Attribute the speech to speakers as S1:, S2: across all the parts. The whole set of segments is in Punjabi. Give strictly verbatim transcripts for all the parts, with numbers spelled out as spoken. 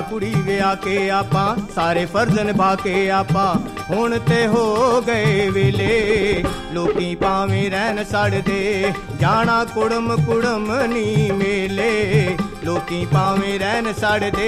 S1: ਕੁੜੀ ਵਿਆਹ ਕੇ ਆਪਾਂ ਸਾਰੇ ਫਰਜ਼ ਨਿਭਾ ਕੇ ਆਪਾਂ ਹੁਣ ਤੇ ਹੋ ਗਏ ਵੇਲੇ ਲੋਕੀ ਭਾਵੇਂ ਰਹਿਣ ਸੜਦੇ ਜਾਣਾ ਕੁੜਮ ਕੁੜਮ ਨੀ ਮੇਲੇ ਲੋਕੀ ਭਾਵੇਂ ਰਹਿਣ ਸੜਦੇ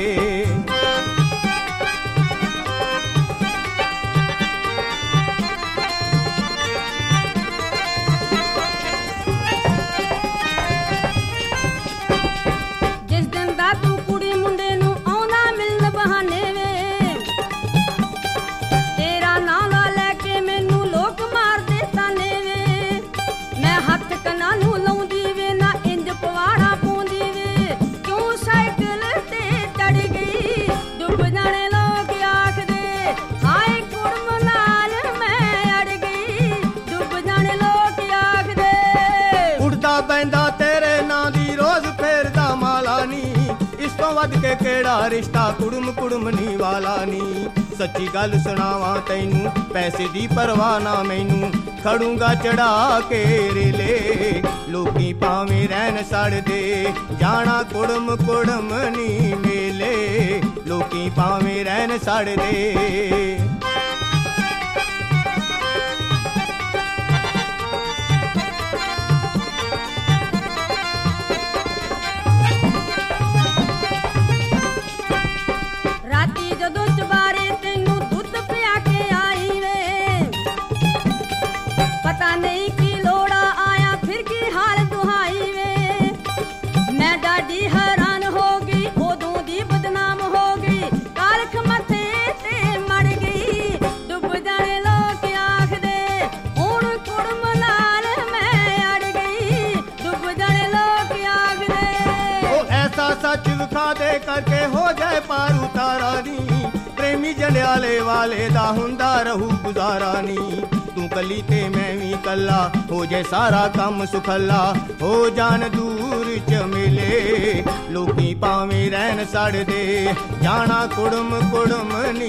S1: ਪੈਂਦਾ ਤੇਰੇ ਨਾਂ ਦੀ ਰੋਜ਼ ਫੇਰਦਾ ਮਾਲਾ ਨੀ ਇਸ ਤੋਂ ਵੱਧ ਕੇ ਕਿਹੜਾ ਰਿਸ਼ਤਾ ਕੁੜਮ ਕੁੜਮ ਨੀ ਵਾਲਾ ਨੀ ਸੱਚੀ ਗੱਲ ਸੁਣਾਵਾਂ ਤੈਨੂੰ ਪੈਸੇ ਦੀ ਪਰਵਾਹ ਨਾ ਮੈਨੂੰ ਖੜੂੰਗਾ ਚੜਾ ਕੇ ਰੇਲੇ ਲੋਕੀ ਭਾਵੇਂ ਰਹਿਣ ਸੜਦੇ ਜਾਣਾ ਕੁੜਮ ਕੁੜਮ ਨੀ ਮੇਲੇ ਲੋਕੀ ਭਾਵੇਂ ਰਹਿਣ ਸੜਦੇ सच विखा दे करके हो जाए पार उतारा नी प्रेमी जंडियाले वाले दा हुंदा रहू गुजारा नी तू कली ते मैं भी कला हो जाए सारा कम सुखला हो जान दूर च मिले लोकी भावें रहन सड़दे जाना कुड़म कुड़म नी